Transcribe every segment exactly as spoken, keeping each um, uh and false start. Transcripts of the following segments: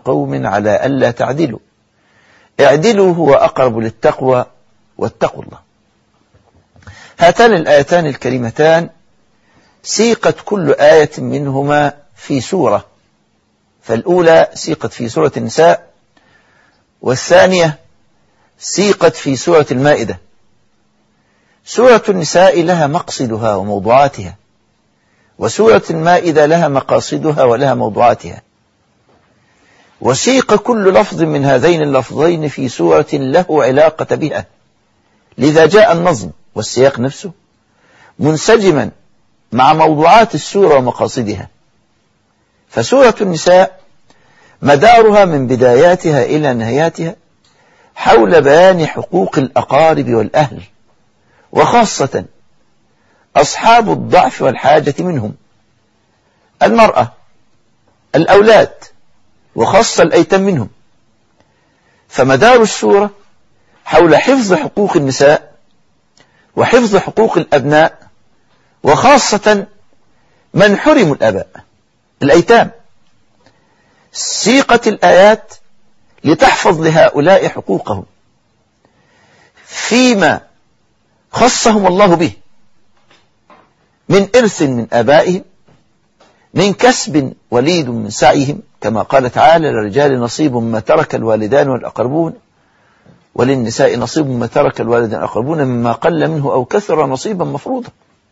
قوم على ألا تعدلوا اعدلوا هو أقرب للتقوى واتقوا الله. هاتان الآيتان الكريمتان سيقت كل آية منهما في سورة، فالأولى سيقت في سورة النساء، والثانية سيقت في سورة المائدة. سورة النساء لها مقصدها وموضوعاتها، وسورة المائدة لها مقاصدها ولها موضوعاتها، وسيق كل لفظ من هذين اللفظين في سورة له علاقة بها، لذا جاء النظم والسياق نفسه منسجما مع موضوعات السورة ومقاصدها. فسورة النساء مدارها من بداياتها إلى نهاياتها حول بيان حقوق الأقارب والأهل، وخاصة أصحاب الضعف والحاجة منهم، المرأة، الأولاد، وخاصة الأيتام منهم. فمدار السورة حول حفظ حقوق النساء وحفظ حقوق الأبناء، وخاصة من حرموا الآباء، الأيتام. سيقت الآيات لتحفظ لهؤلاء حقوقهم فيما خصهم الله به من إرث من آبائهم، من كسب وليد من سعيهم، كما قال تعالى: للرجال نصيب مما ترك الوالدان والأقربون وللنساء نصيب مما ترك الوالدان والأقربون مما قل منه أو كثر نصيبا مفروضا.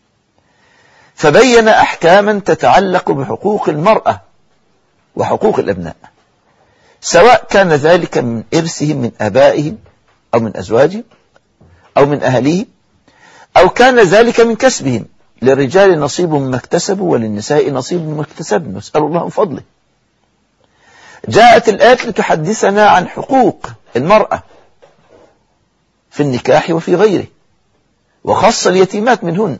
فبين أحكاما تتعلق بحقوق المرأة وحقوق الأبناء، سواء كان ذلك من إرثهم من آبائهم أو من أزواجهم أو من أهليهم، أو كان ذلك من كسبهم، للرجال نصيب مما اكتسبوا وللنساء نصيب مما اكتسبن، نسأل الله من فضله. جاءت الآيات لتحدثنا عن حقوق المرأة في النكاح وفي غيره، وخاصة اليتيمات منهن،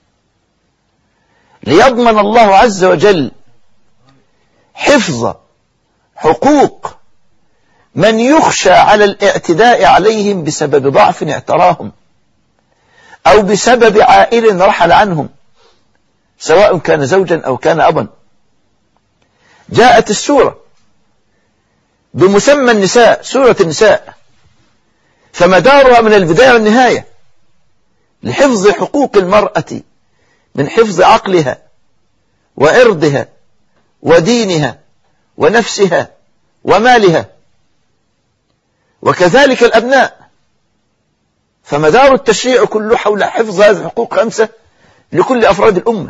ليضمن الله عز وجل حفظ حقوق من يخشى على الاعتداء عليهم بسبب ضعف اعتراهم أو بسبب عائل رحل عنهم، سواء كان زوجا أو كان أبا. جاءت السورة بمسمى النساء، سورة النساء، فمدارها من البداية والنهاية لحفظ حقوق المرأة، من حفظ عقلها وعرضها ودينها ونفسها ومالها، وكذلك الأبناء. فمدار التشريع كله حول حفظ هذه الحقوق خمسة لكل أفراد الأمة.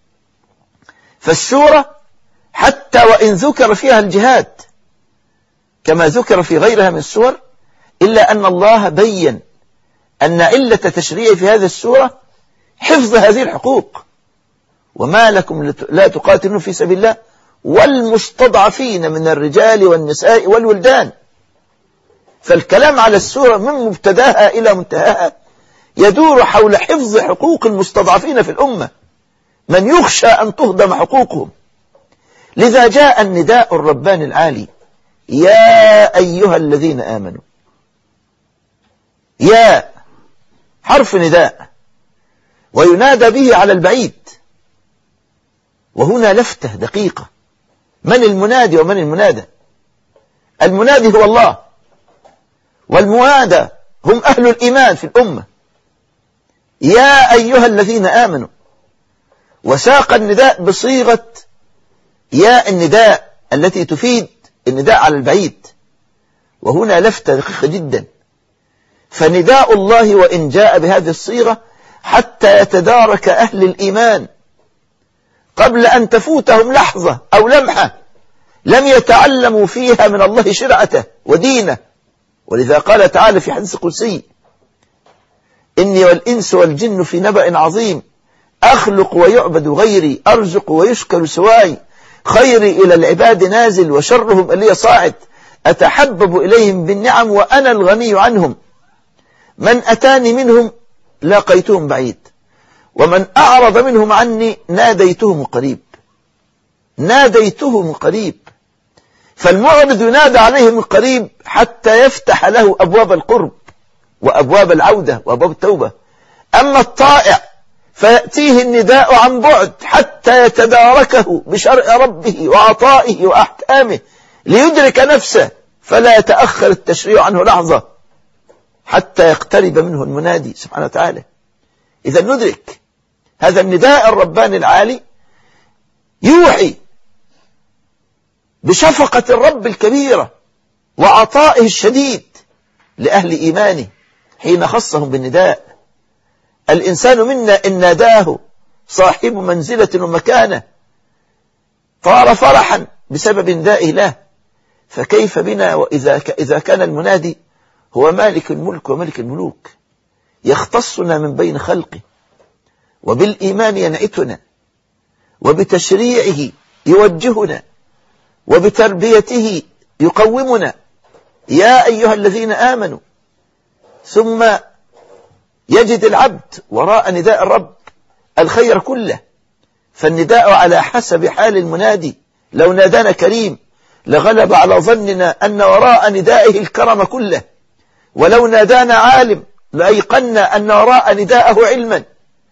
فالسورة حتى وإن ذكر فيها الجهاد كما ذكر في غيرها من السور، إلا أن الله بين أن علة تشريع في هذه السورة حفظ هذه الحقوق. وما لكم لا تقاتلون في سبيل الله والمستضعفين من الرجال والنساء والولدان. فالكلام على السورة من مبتداها إلى منتهاها يدور حول حفظ حقوق المستضعفين في الأمة، من يخشى أن تهضم حقوقهم. لذا جاء النداء الرباني العالي: يا أيها الذين آمنوا. يا حرف نداء، وينادى به على البعيد. وهنا لفتة دقيقة: من المنادي ومن المنادى؟ المنادي هو الله، والمنادى هم أهل الإيمان في الأمة. يا أيها الذين آمنوا، وساق النداء بصيغة يا النداء التي تفيد النداء على البعيد. وهنا لفتة دقيقة جدا، فنداء الله وإن جاء بهذه الصيغة حتى يتدارك أهل الإيمان قبل أن تفوتهم لحظة أو لمحة لم يتعلموا فيها من الله شرعته ودينه. ولذا قال تعالى في حديث قدسي: إني والإنس والجن في نبأ عظيم، أخلق ويعبد غيري، أرزق ويشكر سواي، خيري إلى العباد نازل وشرهم إلي صاعد، أتحبب إليهم بالنعم وأنا الغني عنهم، من أتاني منهم لاقيتهم بعيد، ومن أعرض منهم عني ناديتهم قريب. ناديتهم قريب، فالمعرض ينادى عليه من قريب حتى يفتح له أبواب القرب وأبواب العودة وأبواب التوبة. أما الطائع فيأتيه النداء عن بعد حتى يتداركه بشرع ربه وعطائه وأحكامه ليدرك نفسه فلا يتأخر التشريع عنه لحظة حتى يقترب منه المنادي سبحانه وتعالى. إذا ندرك هذا النداء الرباني العالي يوحي بشفقة الرب الكبيرة وعطائه الشديد لأهل إيمانه حين خصهم بالنداء. الإنسان منا إن ناداه صاحب منزلة ومكانة طار فرحا بسبب ندائه له، فكيف بنا وإذا إذا كان المنادي هو مالك الملك وملك الملوك يختصنا من بين خلقه، وبالإيمان ينعتنا، وبتشريعه يوجهنا، وبتربيته يقومنا. يا أيها الذين آمنوا، ثم يجد العبد وراء نداء الرب الخير كله، فالنداء على حسب حال المنادي. لو نادانا كريم لغلب على ظننا أن وراء ندائه الكرم كله، ولو نادانا عالم لأيقنا أن وراء نداءه علما.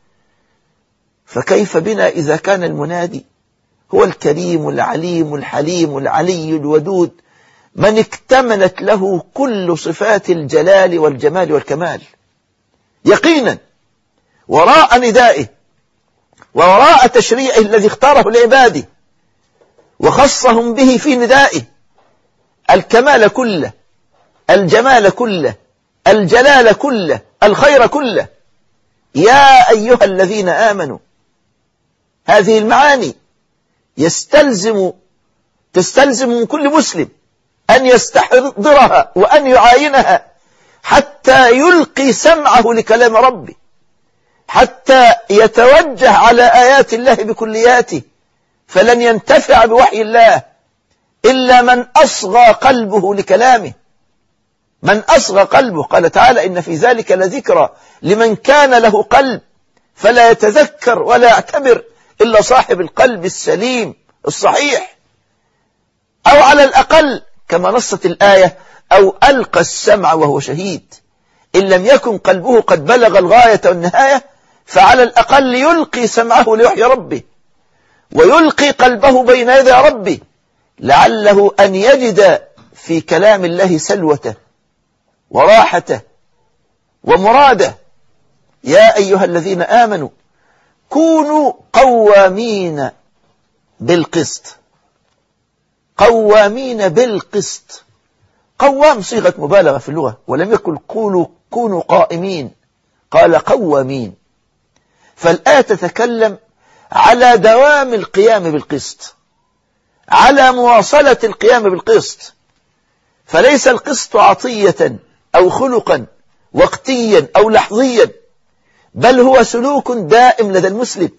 فكيف بنا إذا كان المنادي هو الكريم العليم الحليم العلي الودود، من اكتملت له كل صفات الجلال والجمال والكمال. يقينا وراء ندائه ووراء تشريعه الذي اختاره لعباده وخصهم به في ندائه الكمال كله، الجمال كله، الجلال كله، الخير كله. يا أيها الذين آمنوا، هذه المعاني يستلزم تستلزم من كل مسلم أن يستحضرها وأن يعاينها حتى يلقي سمعه لكلام ربه، حتى يتوجه على آيات الله بكلياته، فلن ينتفع بوحي الله إلا من أصغى قلبه لكلامه، من أصغى قلبه. قال تعالى: إن في ذلك لذكرى لمن كان له قلب فلا يتذكر ولا يعتبر إلا صاحب القلب السليم الصحيح. أو على الأقل كما نصت الآية: أو ألقى السمع وهو شهيد. إن لم يكن قلبه قد بلغ الغاية والنهاية فعلى الأقل يلقي سمعه لوحي ربه ويلقي قلبه بين يدي ربه، لعله أن يجد في كلام الله سلوته وراحته ومراده. يا أيها الذين آمنوا كونوا قوامين بالقسط. قوامين بالقسط، قوام صيغة مبالغة في اللغة، ولم يقل قولوا كونوا قائمين، قال قوامين. فالآية تتكلم على دوام القيام بالقسط، على مواصلة القيام بالقسط. فليس القسط عطية أو خلقا وقتيا أو لحظيا، بل هو سلوك دائم لدى المسلم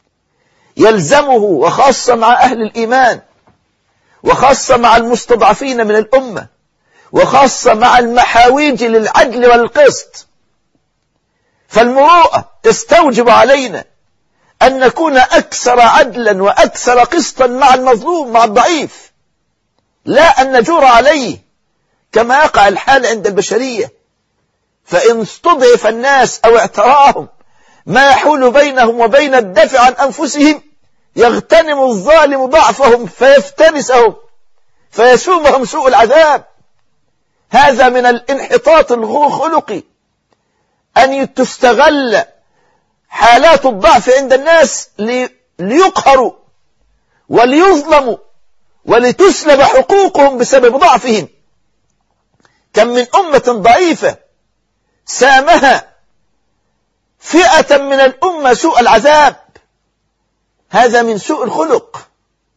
يلزمه، وخاصة مع أهل الإيمان، وخاصة مع المستضعفين من الأمة، وخاصة مع المحاويج للعدل والقسط. فالمروءة تستوجب علينا أن نكون أكثر عدلا وأكثر قسطا مع المظلوم، مع الضعيف، لا أن نجور عليه كما يقع الحال عند البشرية. فإن استضعف الناس أو اعتراهم ما يحول بينهم وبين الدفع عن أنفسهم، يغتنم الظالم ضعفهم فيفترسهم فيسومهم سوء العذاب. هذا من الانحطاط الخلقي، أن تستغل حالات الضعف عند الناس ليقهروا وليظلموا ولتسلب حقوقهم بسبب ضعفهم. كم من أمة ضعيفة سامها فئة من الأمة سوء العذاب. هذا من سوء الخلق،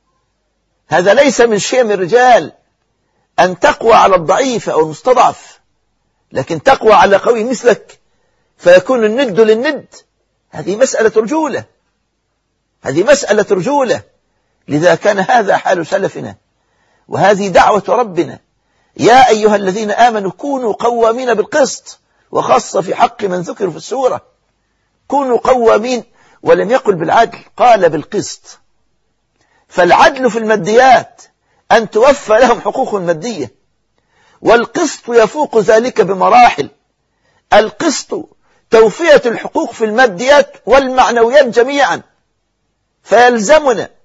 هذا ليس من شيم الرجال أن تقوى على الضعيف أو المستضعف، لكن تقوى على قوي مثلك فيكون الند للند. هذه مسألة رجولة، هذه مسألة رجولة. لذا كان هذا حال سلفنا، وهذه دعوة ربنا: يا أيها الذين آمنوا كونوا قوامين بالقسط. وخاصة في حق من ذكر في السورة، كونوا قوامين، ولم يقل بالعدل، قال بالقسط. فالعدل في الماديات أن توفى لهم حقوق مادية، والقسط يفوق ذلك بمراحل. القسط توفية الحقوق في الماديات والمعنويات جميعا. فيلزمنا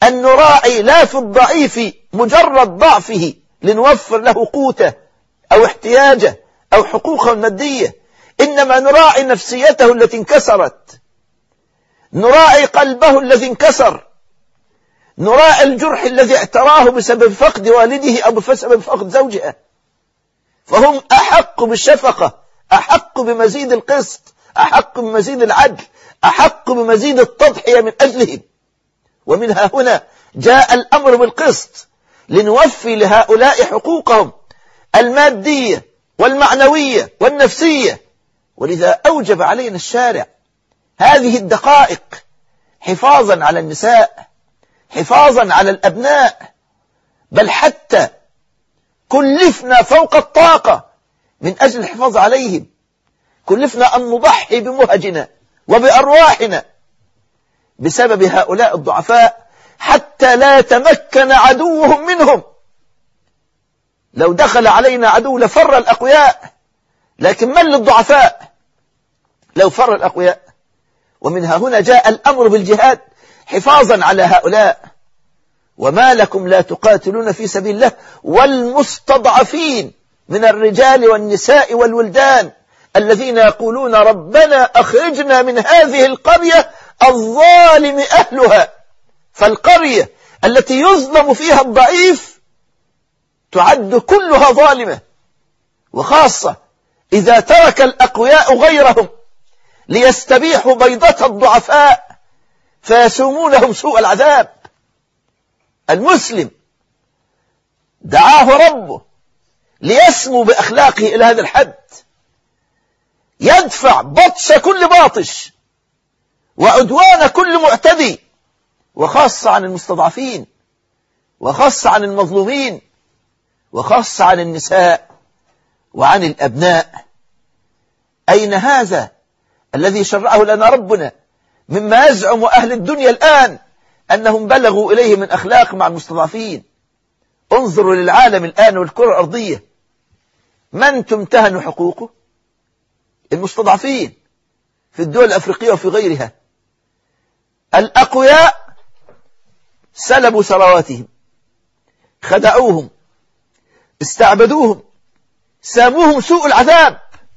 أن نراعي لا في الضعيف مجرد ضعفه لنوفر له قوته أو احتياجه أو حقوقه المادية، إنما نراعي نفسيته التي انكسرت، نراعي قلبه الذي انكسر، نراعي الجرح الذي اعتراه بسبب فقد والده أو بسبب فقد زوجها، فهم أحق بالشفقة، أحق بمزيد القسط، أحق بمزيد العدل، أحق بمزيد التضحية من أجلهم. ومنها هنا جاء الأمر بالقسط لنوفي لهؤلاء حقوقهم المادية والمعنوية والنفسية. ولذا أوجب علينا الشارع هذه الدقائق حفاظا على النساء، حفاظا على الأبناء، بل حتى كلفنا فوق الطاقة من أجل الحفاظ عليهم، كلفنا أن نضحي بمهجنا وبأرواحنا بسبب هؤلاء الضعفاء حتى لا يتمكن عدوهم منهم. لو دخل علينا عدو لفر الأقوياء، لكن من للضعفاء لو فر الأقوياء؟ ومنها هنا جاء الأمر بالجهاد حفاظا على هؤلاء. وما لكم لا تقاتلون في سبيل الله والمستضعفين من الرجال والنساء والولدان الذين يقولون ربنا أخرجنا من هذه القرية الظالم أهلها. فالقرية التي يظلم فيها الضعيف تعد كلها ظالمة، وخاصة إذا ترك الأقوياء غيرهم ليستبيحوا بيضة الضعفاء فيسومونهم سوء العذاب. المسلم دعاه ربه ليسمو بأخلاقه إلى هذا الحد، يدفع بطش كل باطش وعدوان كل معتدي، وخاصة عن المستضعفين، وخاصة عن المظلومين، وخاصة عن النساء وعن الأبناء. أين هذا الذي شرعه لنا ربنا مما يزعم أهل الدنيا الآن أنهم بلغوا إليه من أخلاق مع المستضعفين؟ انظروا للعالم الآن والكرة الأرضية، من تمتهن حقوقه؟ المستضعفين في الدول الأفريقية وفي غيرها. الأقوياء سلبوا ثرواتهم، خدعوهم، استعبدوهم، ساموهم سوء العذاب،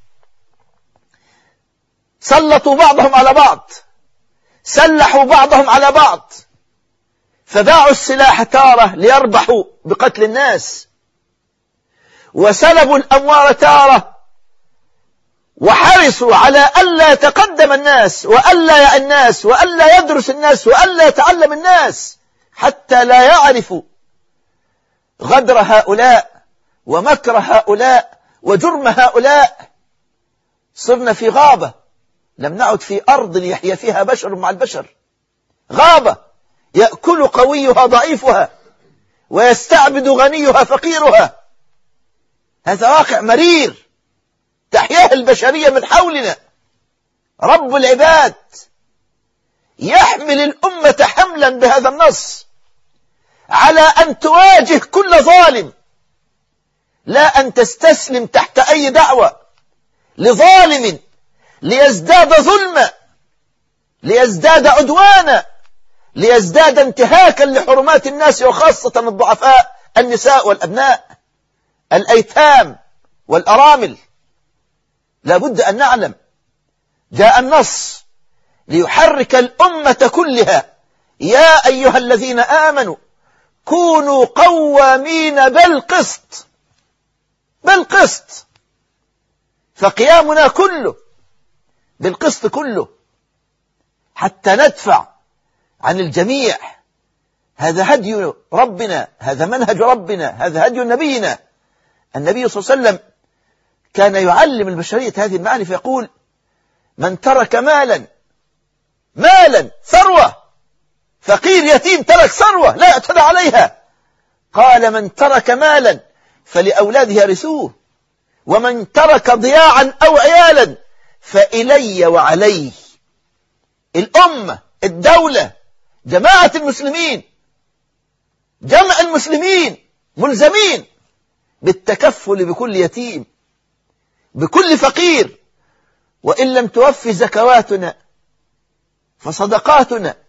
سلطوا بعضهم على بعض، سلحوا بعضهم على بعض، فباعوا السلاح تارة ليربحوا بقتل الناس، وسلبوا الأموال تارة، وحرصوا على ألا يتقدم الناس وألا يعي الناس وألا يدرس الناس وألا يتعلم الناس حتى لا يعرفوا غدر هؤلاء ومكر هؤلاء وجرم هؤلاء. صرنا في غابة، لم نعد في أرض يحيا فيها بشر مع البشر، غابة يأكل قويها ضعيفها ويستعبد غنيها فقيرها. هذا واقع مرير تحياه البشرية من حولنا. رب العباد يحمل الأمة حملا بهذا النص على أن تواجه كل ظالم، لا أن تستسلم تحت أي دعوة لظالم ليزداد ظلما، ليزداد عدوانا، ليزداد انتهاكا لحرمات الناس، وخاصة الضعفاء، النساء والأبناء، الأيتام والأرامل. لا بد أن نعلم جاء النص ليحرك الأمة كلها. يا أيها الذين آمنوا كونوا قوامين بالقسط، بالقسط، فقيامنا كله بالقسط كله حتى ندفع عن الجميع. هذا هدي ربنا، هذا منهج ربنا، هذا هدي نبينا. النبي صلى الله عليه وسلم كان يعلم البشرية هذه المعاني فيقول: من ترك مالا، مالا ثروة، فقير يتيم ترك ثروة لا يعتدى عليها، قال: من ترك مالا فلأولاده يرثوه، ومن ترك ضياعا أو عيالا فإلي وعليه. الأمة، الدولة، جماعة المسلمين، جمع المسلمين ملزمين بالتكفل بكل يتيم، بكل فقير. وإن لم توفي زكواتنا فصدقاتنا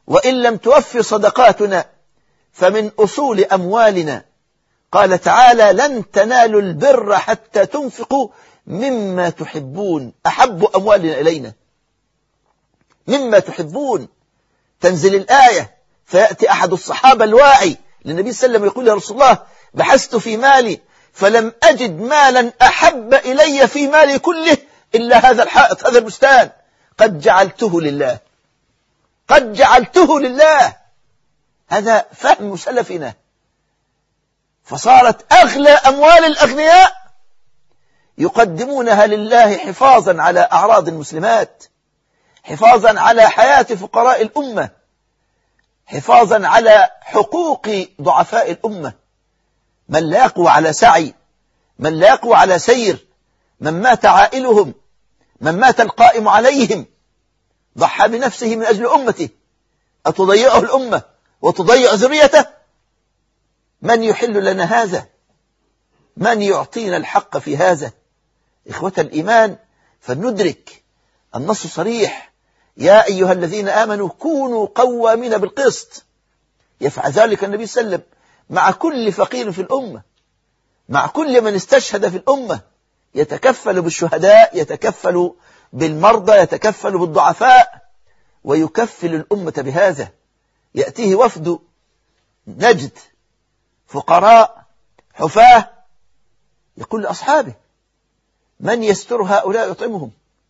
وإن لم توفي صدقاتنا فمن أصول أموالنا. قال تعالى لن تنالوا البر حتى تنفقوا مما تحبون. أحب أموالنا إلينا مما تحبون. تنزل الآية فيأتي أحد الصحابة الواعي للنبي صلى الله عليه وسلم يقول يا رسول الله بحثت في مالي فلم أجد مالا أحب إلي في مالي كله إلا هذا الحائط، هذا البستان، قد جعلته لله، قد جعلته لله. هذا فهم سلفنا. فصارت أغلى أموال الأغنياء يقدمونها لله حفاظا على أعراض المسلمات، حفاظا على حياة فقراء الأمة، حفاظا على حقوق ضعفاء الأمة، من لا يقوى على سعي، من لا يقوى على سير، من مات عائلهم، من مات القائم عليهم، ضحى بنفسه من أجل أمته، أتضيعه الأمة وتضيع ذريته؟ من يحل لنا هذا؟ من يعطينا الحق في هذا؟ إخوة الإيمان، فلندرك النص صريح يا أيها الذين آمنوا كونوا قوامين بالقسط. يفعل ذلك النبي صلى الله عليه وسلم مع كل فقير في الأمة، مع كل من استشهد في الأمة، يتكفل بالشهداء، يتكفل بالمرضى، يتكفل بالضعفاء، ويكفل الأمة بهذا. يأتيه وفد نجد فقراء حفاة يقول لأصحابه من يستر هؤلاء يطعمهم؟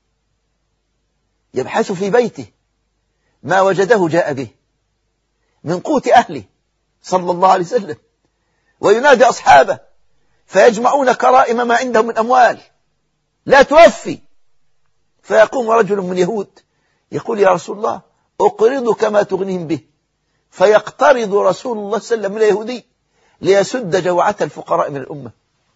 يبحث في بيته ما وجده جاء به من قوت أهله صلى الله عليه وسلم، وينادي أصحابه فيجمعون كرائم ما عندهم من أموال لا توفي. فيقوم رجل من يهود يقول يا رسول الله أقرضك ما تغنيهم به، فيقترض رسول الله صلى الله عليه وسلم من اليهودي ليسد جوعة الفقراء من الأمة،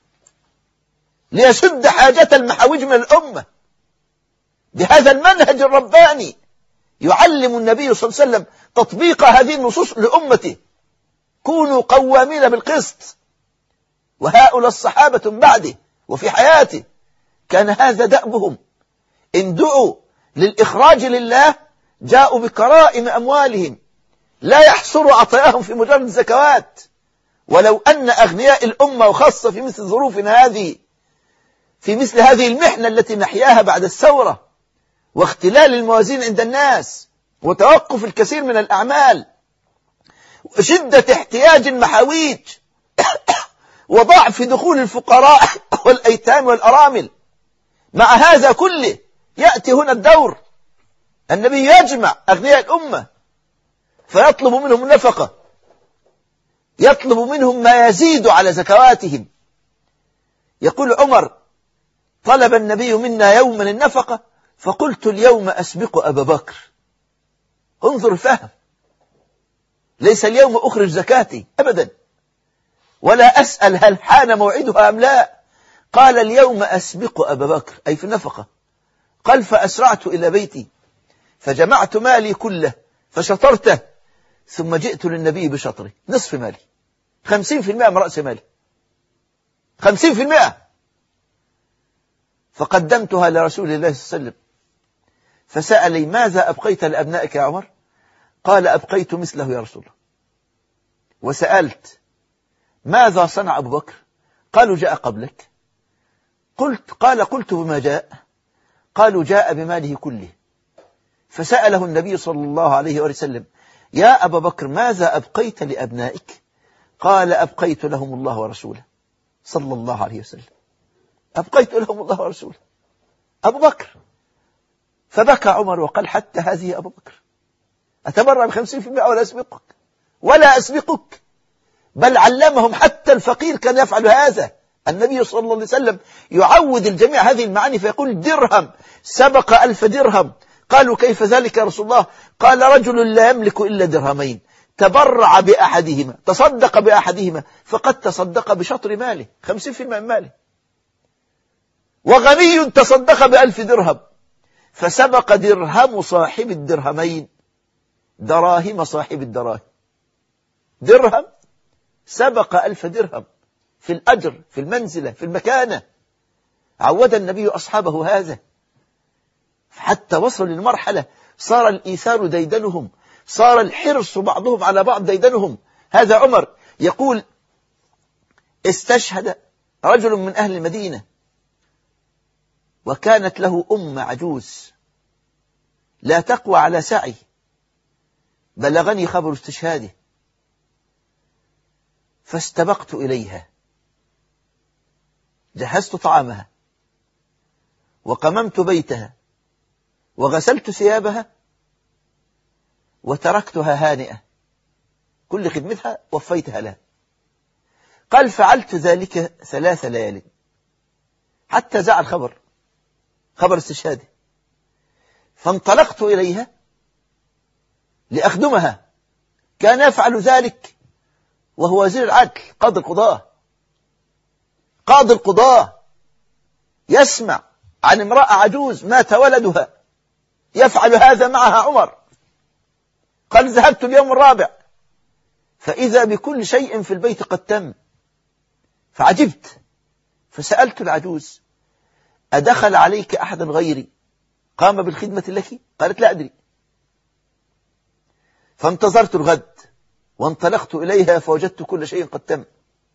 ليسد حاجة المحاوج من الأمة. بهذا المنهج الرباني يعلم النبي صلى الله عليه وسلم تطبيق هذه النصوص لأمته. كونوا قوامين بالقسط. وهؤلاء الصحابة بعده وفي حياته كان هذا دأبهم. إن دعوا للإخراج لله جاءوا بكرائم أموالهم لا يحصر عطاياهم في مجرد الزكوات. ولو أن أغنياء الأمة وخاصة في مثل ظروفنا هذه، في مثل هذه المحنة التي نحياها بعد الثورة واختلال الموازين عند الناس وتوقف الكثير من الأعمال وشدة احتياج المحاويج وضعف دخول الفقراء والأيتام والأرامل، مع هذا كله يأتي هنا الدور. النبي يجمع أغنياء الأمة فيطلب منهم النفقة، يطلب منهم ما يزيد على زكواتهم. يقول عمر طلب النبي منا يوما النفقة فقلت اليوم أسبق أبا بكر. انظر الفهم، ليس اليوم أخرج زكاتي أبدا، ولا أسأل هل حان موعدها أم لا. قال اليوم أسبق أبا بكر، أي في النفقة. قال فأسرعت إلى بيتي فجمعت مالي كله فشطرته، ثم جئت للنبي بشطره نصف مالي، خمسين في المئة من رأس مالي، خمسين في المئة. فقدمتها لرسول الله صلى الله عليه وسلم فسألي ماذا أبقيت لأبنائك يا عمر؟ قال أبقيت مثله يا رسول الله. وسألت ماذا صنع أبو بكر؟ قالوا جاء قبلك. قلت قال قلت بما جاء؟ قالوا جاء بماله كله. فسأله النبي صلى الله عليه وسلم يا أبا بكر ماذا أبقيت لأبنائك؟ قال أبقيت لهم الله ورسوله صلى الله عليه وسلم. أبقيت لهم الله ورسوله أبو بكر. فبكى عمر وقال حتى هذه أبو بكر أتبرع بخمسين في المئة ولا أسبقك ولا أسبقك؟ بل علمهم حتى الفقير كان يفعل هذا. النبي صلى الله عليه وسلم يعود الجميع هذه المعاني فيقول درهم سبق ألف درهم. قالوا كيف ذلك يا رسول الله؟ قال رجل لا يملك إلا درهمين تبرع بأحدهما تصدق بأحدهما فقد تصدق بشطر ماله، خمسين في المئة من ماله. وغني تصدق بألف درهم فسبق درهم صاحب الدرهمين دراهم صاحب الدراهم. درهم سبق ألف درهم في الأجر، في المنزلة، في المكانة. عود النبي أصحابه هذا حتى وصلوا للمرحلة صار الإيثار ديدنهم، صار الحرص بعضهم على بعض ديدنهم. هذا عمر يقول: استشهد رجل من أهل المدينة وكانت له أم عجوز لا تقوى على سعي، بلغني خبر استشهاده فاستبقت إليها، جهزت طعامها وقممت بيتها وغسلت ثيابها وتركتها هانئة، كل خدمتها وفيتها لها. قال: فعلت ذلك ثلاث ليال حتى زع الخبر، خبر استشهاده، فانطلقت إليها لأخدمها. كان يفعل ذلك وهو وزير العدل، قاضي القضاة. قاضي القضاة يسمع عن امرأة عجوز مات ولدها، يفعل هذا معها عمر. قال: ذهبت اليوم الرابع فإذا بكل شيء في البيت قد تم، فعجبت، فسألت العجوز: أدخل عليك أحد غيري قام بالخدمة لك؟ قالت: لا أدري. فانتظرت الغد وانطلقت إليها فوجدت كل شيء قد تم.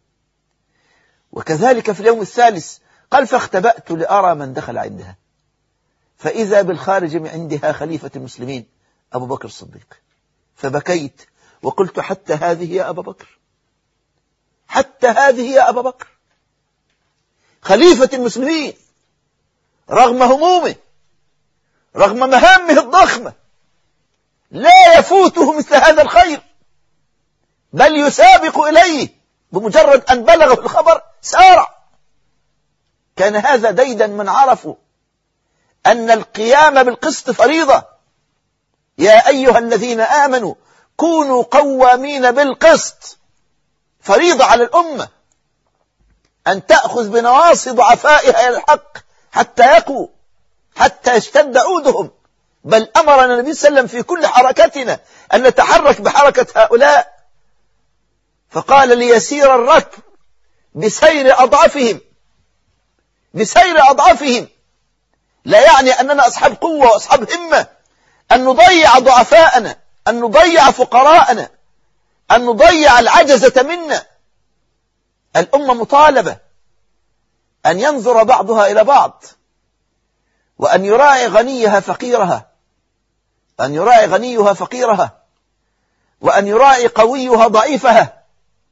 وكذلك في اليوم الثالث قال: فاختبأت لأرى من دخل عندها، فإذا بالخارج من عندها خليفة المسلمين أبو بكر الصديق، فبكيت وقلت: حتى هذه يا أبا بكر، حتى هذه يا أبا بكر، خليفة المسلمين رغم همومه، رغم مهامه الضخمة، لا يفوته مثل هذا الخير، بل يسابق إليه بمجرد أن بلغه الخبر سارع. كان هذا ديدا من عرفوا أن القيام بالقسط فريضة. يا أيها الذين آمنوا كونوا قوامين بالقسط، فريضة على الأمة أن تأخذ بنواصي ضعفائها إلى الحق حتى يقوا، حتى يشتد عودهم. بل أمرنا النبي صلى الله عليه وسلم في كل حركتنا أن نتحرك بحركة هؤلاء، فقال: ليسير الركب بسير أضعفهم، بسير أضعفهم. لا يعني أننا أصحاب قوة وأصحاب همة أن نضيع ضعفاءنا، أن نضيع فقراءنا، أن نضيع العجزة منا. الأمة مطالبة أن ينظر بعضها إلى بعض، وأن يراعي غنيها فقيرها، أن يراعي غنيها فقيرها، وأن يراعي قويها ضعيفها،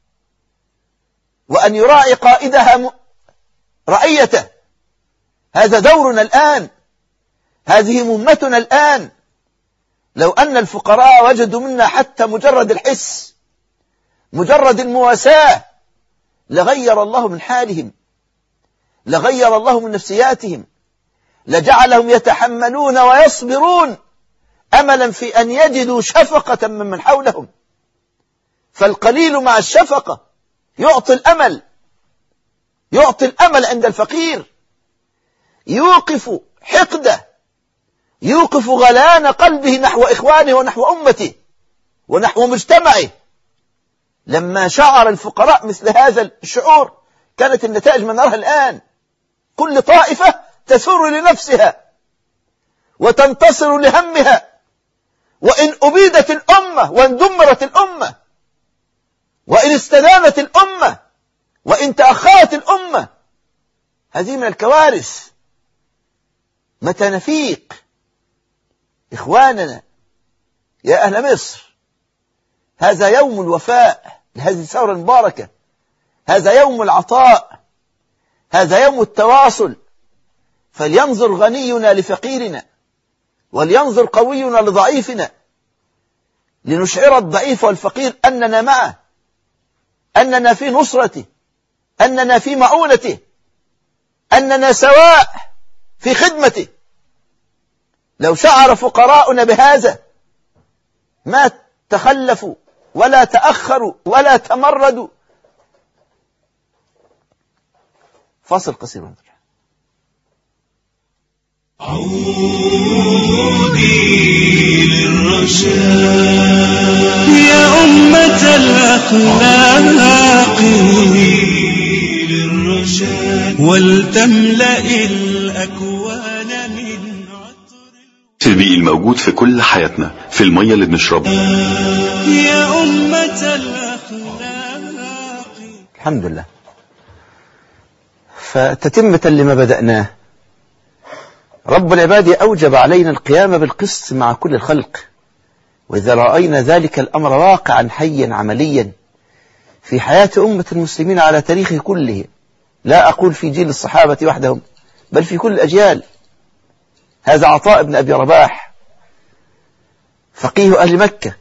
وأن يراعي قائدها رعيته. هذا دورنا الآن، هذه مهمتنا الآن. لو أن الفقراء وجدوا منا حتى مجرد الحس، مجرد المواساة، لغير الله من حالهم، لغير الله من نفسياتهم، لجعلهم يتحملون ويصبرون أملا في أن يجدوا شفقة ممن حولهم. فالقليل مع الشفقة يعطي الأمل، يعطي الأمل عند الفقير، يوقف حقده، يوقف غلان قلبه نحو إخوانه ونحو أمته ونحو مجتمعه. لما شعر الفقراء مثل هذا الشعور كانت النتائج ما نراها الآن. كل طائفة تثور لنفسها وتنتصر لهمها، وإن أبيدت الأمة، وإن دمرت الأمة، وإن استدامت الأمة، وإن تأخرت الأمة، هذه من الكوارث. متى نفيق إخواننا يا أهل مصر؟ هذا يوم الوفاء لهذه الثورة المباركة، هذا يوم العطاء، هذا يوم التواصل. فلينظر غنينا لفقيرنا، ولينظر قوينا لضعيفنا، لنشعر الضعيف والفقير أننا معه، أننا في نصرته، أننا في معونته، أننا سواء في خدمته. لو شعر فقراؤنا بهذا ما تخلفوا ولا تأخروا ولا تمردوا. فاصل قصير ونرجع. عودي للرشاد يا أمة الأخلاق، ولتملأ الأكوان من عطر. البيئي الموجود في كل حياتنا، في المية اللي بنشربها. يا أمة الأخلاق. الحمد لله. فتتمة لما بدأناه، رب العباد أوجب علينا القيام بالقسط مع كل الخلق، وإذا رأينا ذلك الأمر واقعا حيا عمليا في حياة أمة المسلمين على تاريخه كله، لا أقول في جيل الصحابة وحدهم بل في كل الأجيال. هذا عطاء بن أبي رباح فقيه أهل مكة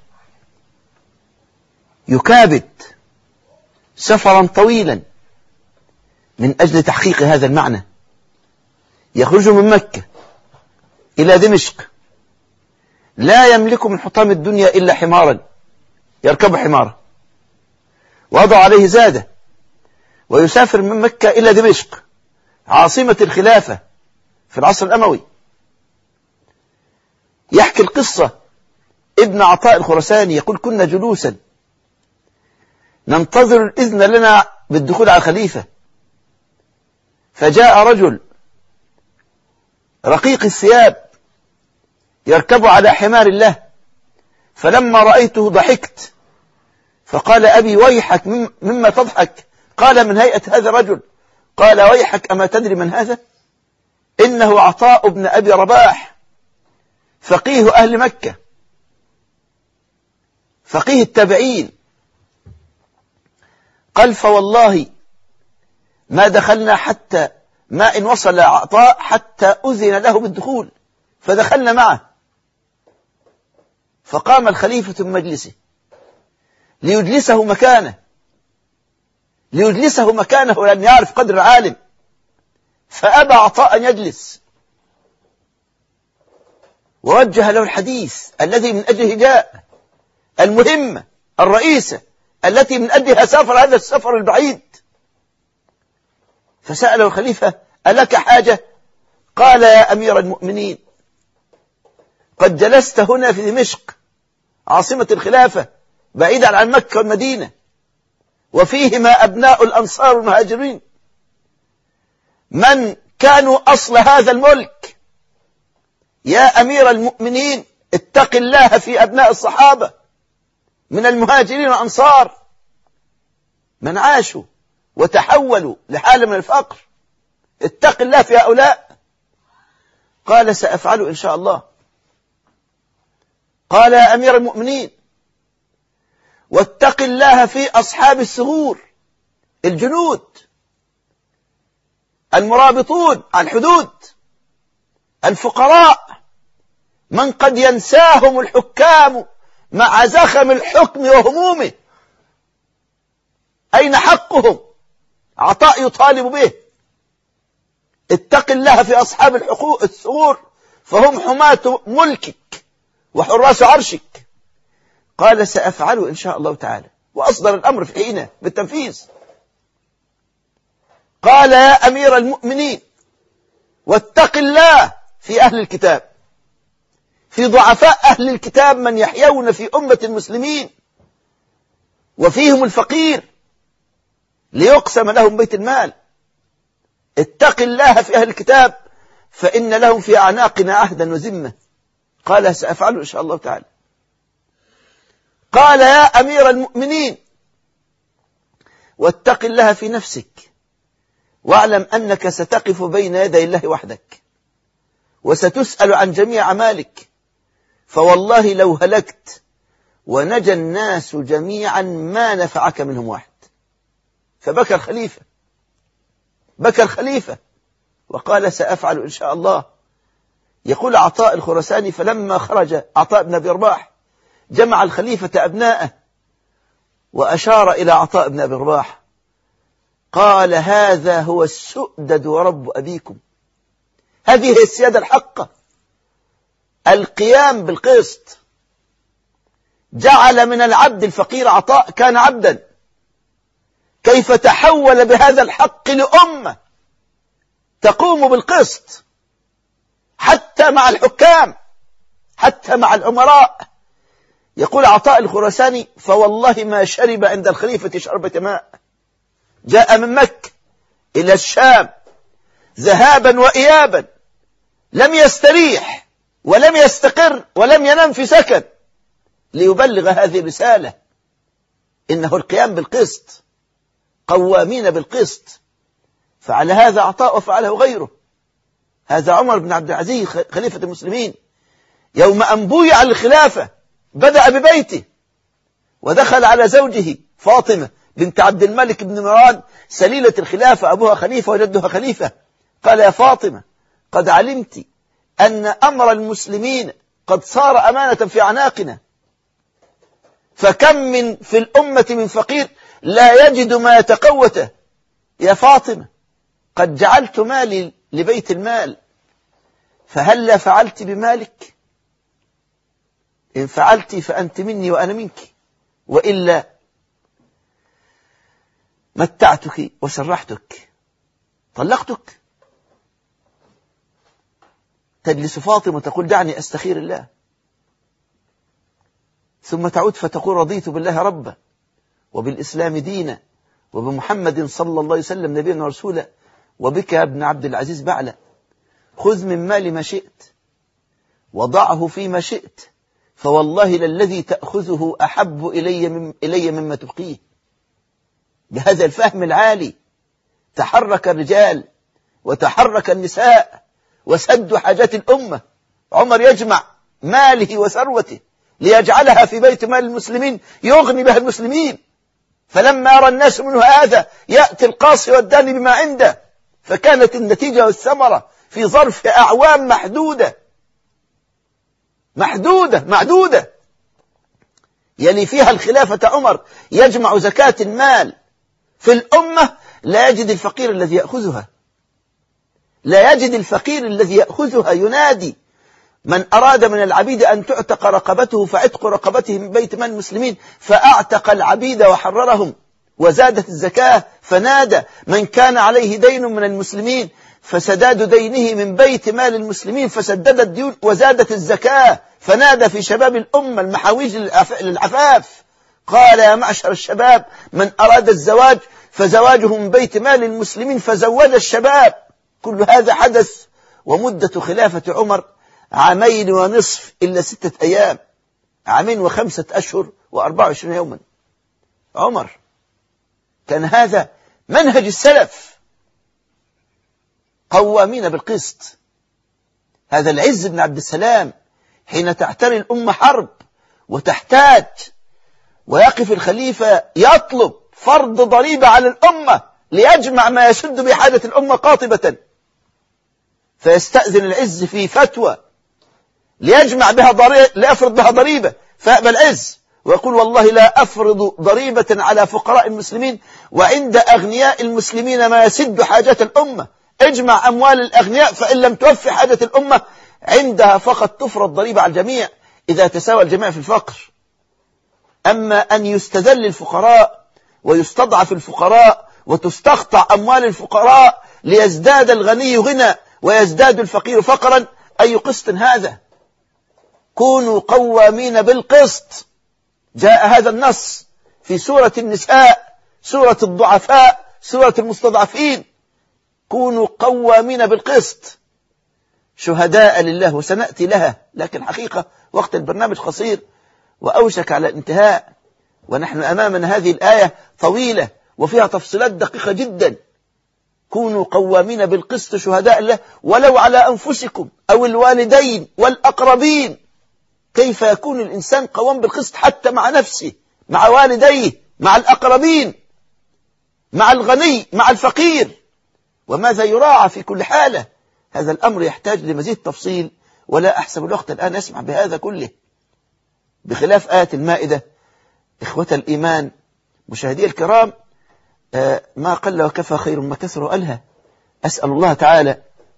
يكابد سفرا طويلا من أجل تحقيق هذا المعنى، يخرج من مكة إلى دمشق، لا يملك من حطام الدنيا إلا حمارا، يركب حمارا وضع عليه زاده، ويسافر من مكة إلى دمشق عاصمة الخلافة في العصر الأموي. يحكي القصة ابن عطاء الخرساني يقول: كنا جلوسا ننتظر الإذن لنا بالدخول على الخليفة، فجاء رجل رقيق الثياب يركب على حمار الله، فلما رأيته ضحكت، فقال: أبي ويحك مما تضحك؟ قال: من هيئة هذا الرجل. قال: ويحك أما تدري من هذا؟ إنه عطاء بن أبي رباح فقيه أهل مكة، فقيه التابعين. قال: فوالله ما دخلنا حتى ما إن وصل عطاء حتى أذن له بالدخول، فدخلنا معه. فقام الخليفة من مجلسه ليجلسه مكانه ليجلسه مكانه لأن يعرف قدر العالم، فأبى عطاء أن يجلس، ووجه له الحديث الذي من أجله جاء، المهمة الرئيسة التي من أجلها سافر هذا السفر البعيد. فسأله الخليفة: ألك حاجة؟ قال: يا أمير المؤمنين، قد جلست هنا في دمشق عاصمة الخلافة بعيدا عن مكة والمدينة، وفيهما أبناء الأنصار والمهاجرين من كانوا أصل هذا الملك. يا أمير المؤمنين، اتق الله في أبناء الصحابة من المهاجرين والأنصار من عاشوا وتحولوا لحالة من الفقر، اتق الله في هؤلاء. قال: سأفعل إن شاء الله. قال: يا أمير المؤمنين، واتق الله في أصحاب الثغور، الجنود المرابطون على الحدود، الفقراء من قد ينساهم الحكام مع زخم الحكم وهمومه. أين حقهم؟ عطاء يطالب به. اتق الله في أصحاب الحقوق الثغور فهم حماة ملكك وحراس عرشك. قال: سأفعله إن شاء الله تعالى، وأصدر الأمر في حينه بالتنفيذ. قال: يا أمير المؤمنين، واتق الله في أهل الكتاب، في ضعفاء أهل الكتاب من يحيون في أمة المسلمين وفيهم الفقير ليقسم لهم بيت المال. اتق الله في أهل الكتاب فإن لهم في أعناقنا عهدا وذمة. قال: سأفعله إن شاء الله تعالى. قال: يا أمير المؤمنين، واتق الله في نفسك، واعلم أنك ستقف بين يدي الله وحدك، وستسأل عن جميع أعمالك، فوالله لو هلكت ونجى الناس جميعا ما نفعك منهم واحد. فبكى الخليفة بكى الخليفة وقال: سأفعل إن شاء الله. يقول عطاء الخرساني: فلما خرج عطاء بن أبي رباح جمع الخليفة أبناءه وأشار إلى عطاء بن أبي رباح قال: هذا هو السؤدد ورب أبيكم. هذه هي السيادة الحقة، القيام بالقسط. جعل من العبد الفقير عطاء كان عبدا، كيف تحول بهذا الحق لأمة تقوم بالقسط حتى مع الحكام، حتى مع الأمراء. يقول عطاء الخرساني: فوالله ما شرب عند الخليفة شربة ماء. جاء من مكة إلى الشام ذهابا وإيابا، لم يستريح ولم يستقر ولم ينام في سكن ليبلغ هذه الرسالة، إنه القيام بالقسط، قوامين بالقسط. فعلى هذا عطاء وفعله غيره. هذا عمر بن عبد العزيز خليفة المسلمين يوم أن بويع الخلافة بدأ ببيته، ودخل على زوجه فاطمة بنت عبد الملك بن مروان سليلة الخلافة، أبوها خليفة وجدها خليفة. قال: يا فاطمة، قد علمت أن أمر المسلمين قد صار أمانة في أعناقنا، فكم من في الأمة من فقير لا يجد ما يتقوته. يا فاطمة، قد جعلت مالي لبيت المال، فهلا فعلت بمالك؟ إن فعلت فأنت مني وأنا منك، وإلا متعتك وسرحتك، طلقتك. تجلس فاطمة تقول: دعني أستخير الله، ثم تعود فتقول: رضيت بالله ربا وبالإسلام دينا وبمحمد صلى الله عليه وسلم نبيا ورسولا وبك يا ابن عبد العزيز بعلا، خذ من مالي ما شئت وضعه فيما شئت، فوالله للذي تأخذه أحب إلي, من إلي مما تبقيه. بهذا الفهم العالي تحرك الرجال وتحرك النساء وسدوا حاجات الأمة. عمر يجمع ماله وثروته ليجعلها في بيت مال المسلمين يغني بها المسلمين، فلما يرى الناس منه هذا يأتي القاصي والداني بما عنده، فكانت النتيجة والثمرة في ظرف أعوام محدودة محدودة معدودة يلي فيها الخلافة عمر يجمع زكاة المال في الأمة، لا يجد الفقير الذي يأخذها، لا يجد الفقير الذي يأخذها. ينادي: من أراد من العبيد أن تعتق رقبته فعتق رقبته من بيت مال المسلمين، فأعتق العبيد وحررهم. وزادت الزكاة فنادى: من كان عليه دين من المسلمين فسداد دينه من بيت مال المسلمين، فسدد الديون. وزادت الزكاة فنادى في شباب الأمة المحاويج للعفاف، قال: يا معشر الشباب، من أراد الزواج فزواجه من بيت مال المسلمين، فزوج الشباب. كل هذا حدث، ومدة خلافة عمر عامين ونصف إلا ستة أيام، عامين وخمسة أشهر وأربعة وعشرين يوما. عمر كان هذا منهج السلف، قوامين بالقسط. هذا العز بن عبد السلام حين تعتري الأمة حرب وتحتاج، ويقف الخليفة يطلب فرض ضريبة على الأمة ليجمع ما يسد بحاجة الأمة قاطبة، فيستأذن العز في فتوى ليجمع بها ضريبة، لا يفرض بها ضريبة، فيأبى العز ويقول: والله لا أفرض ضريبة على فقراء المسلمين وعند أغنياء المسلمين ما يسد حاجة الأمة. اجمع أموال الأغنياء، فإن لم توفي حاجة الأمة عندها فقط تفرض ضريبة على الجميع إذا تساوى الجميع في الفقر. أما أن يستذل الفقراء ويستضعف الفقراء وتستقطع أموال الفقراء ليزداد الغني غنى ويزداد الفقير فقرا، أي قسط هذا؟ كونوا قوامين بالقسط. جاء هذا النص في سورة النساء، سورة الضعفاء، سورة المستضعفين: كونوا قوامين بالقسط شهداء لله. وسنأتي لها، لكن حقيقة وقت البرنامج قصير وأوشك على الانتهاء، ونحن أمامنا هذه الآية طويلة وفيها تفصيلات دقيقة جدا. كونوا قوامين بالقسط شهداء لله ولو على أنفسكم أو الوالدين والأقربين. كيف يكون الإنسان قوام بالقسط حتى مع نفسه، مع والديه، مع الأقربين، مع الغني، مع الفقير؟ وماذا يراعى في كل حالة؟ هذا الأمر يحتاج لمزيد تفصيل، ولا أحسب الوقت الآن أسمع بهذا كله. بخلاف آية المائدة، إخوة الإيمان مشاهدي الكرام، ما قل وكفى خير ما كثر وألهى. أسأل الله تعالى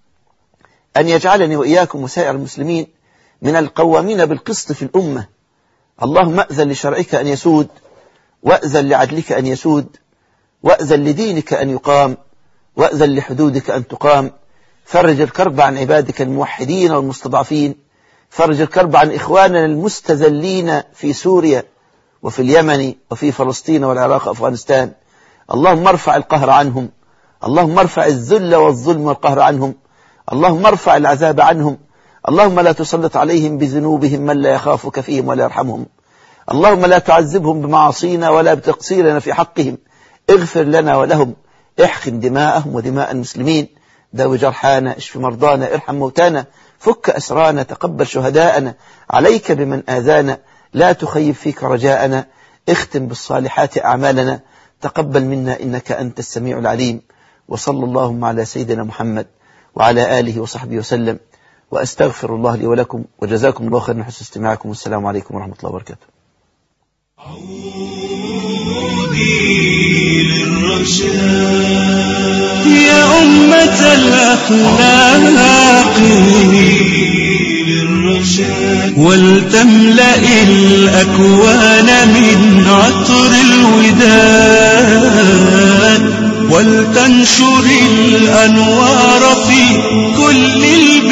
أن يجعلني وإياكم وسائر المسلمين من القوامين بالقسط في الأمة. اللهم أذن لشرعك أن يسود، وأذن لعدلك أن يسود، وأذن لدينك أن يقام، وأذن لحدودك أن تقام. فرج الكرب عن عبادك الموحدين والمستضعفين، فرج الكرب عن إخواننا المستذلين في سوريا وفي اليمن وفي فلسطين والعراق وأفغانستان. اللهم ارفع القهر عنهم، اللهم ارفع الذل والظلم والقهر عنهم، اللهم ارفع العذاب عنهم، اللهم لا تسلط عليهم بذنوبهم من لا يخافك فيهم ولا يرحمهم. اللهم لا تعذبهم بمعاصينا ولا بتقصيرنا في حقهم. اغفر لنا ولهم، احقن دماءهم ودماء المسلمين، داوي جرحانا، اشف مرضانا، ارحم موتانا، فك أسرانا، تقبل شهداءنا، عليك بمن آذانا، لا تخيب فيك رجاءنا، اختم بالصالحات أعمالنا، تقبل منا إنك أنت السميع العليم. وصلى اللهم على سيدنا محمد وعلى آله وصحبه وسلم، وأستغفر الله لي ولكم، وجزاكم الله خيرا حسن استماعكم، والسلام عليكم ورحمة الله وبركاته. عودي للرشاد يا أمة الأخلاق، للرشاد ولتملأ الأكوان من عطر الوداد، ولتنشر الأنوار في كل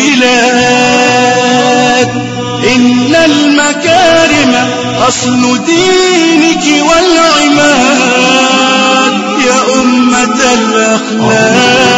البلاد. إن المكارم أصل دينك والعماد يا أمة الأخلاق.